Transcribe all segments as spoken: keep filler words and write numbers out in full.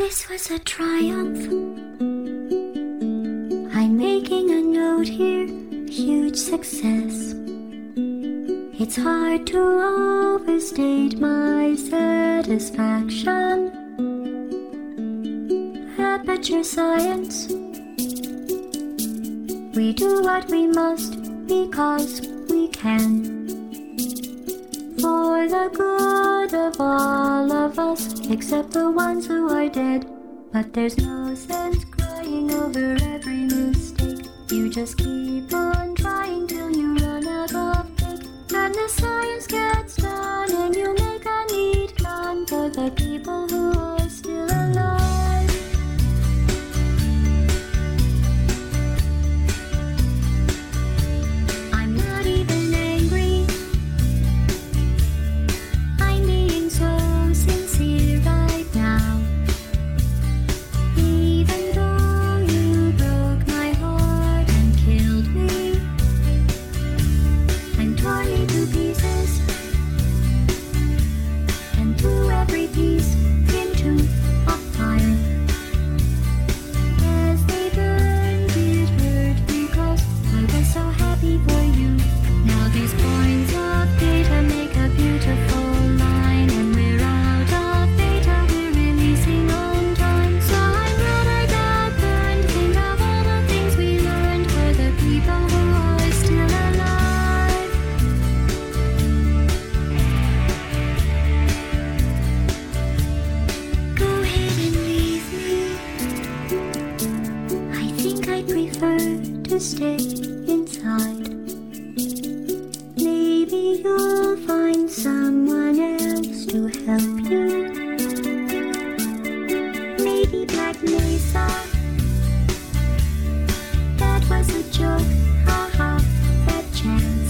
This was a triumph. I'm making a note here, huge success. It's hard to overstate my satisfaction. Aperture science. We do what we must because we can. For the good of all of us, except the ones who are dead. But there's no sense crying over every mistake. You just keep on trying till you run out of cake. And the science gets done and you make a neat gun for the people who are still alive. I'm not even angry. I'm being so sincere right now. Even though you broke my heart and killed me and tore me to pieces and threw every piece into a fire. As they burned, it hurt because I was so happy for you. Now these points of data make a beautiful line, and we're out of data, we're releasing on time. So I'm glad I got burned. Think of all the things we learned for the people who are still alive. Go ahead and leave me. I think I'd prefer to stay inside. Maybe you'll find someone else to help you. Maybe Black Mesa. That was a joke, haha, that chance.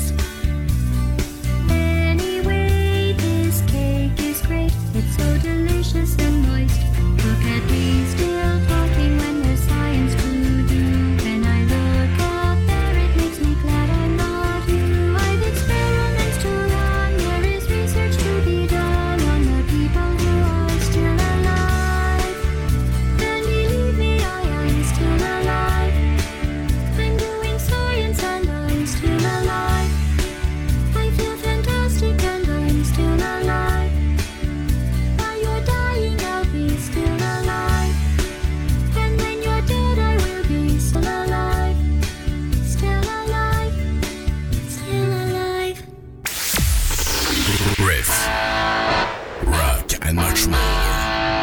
Anyway, this cake is great. It's so delicious and moist. Look at me still talking when there's science to do. When I look up there, it makes me glad I'm not you. I've experiments to run. There is research to be done on the people who are still alive. And believe me, I am still alive. I'm doing science and I'm still alive. I feel fantastic and I'm still alive. While you're dying, I'll be still alive. And when you're dead, I will be still alive. Still alive. Still alive. Riff, rock and much more.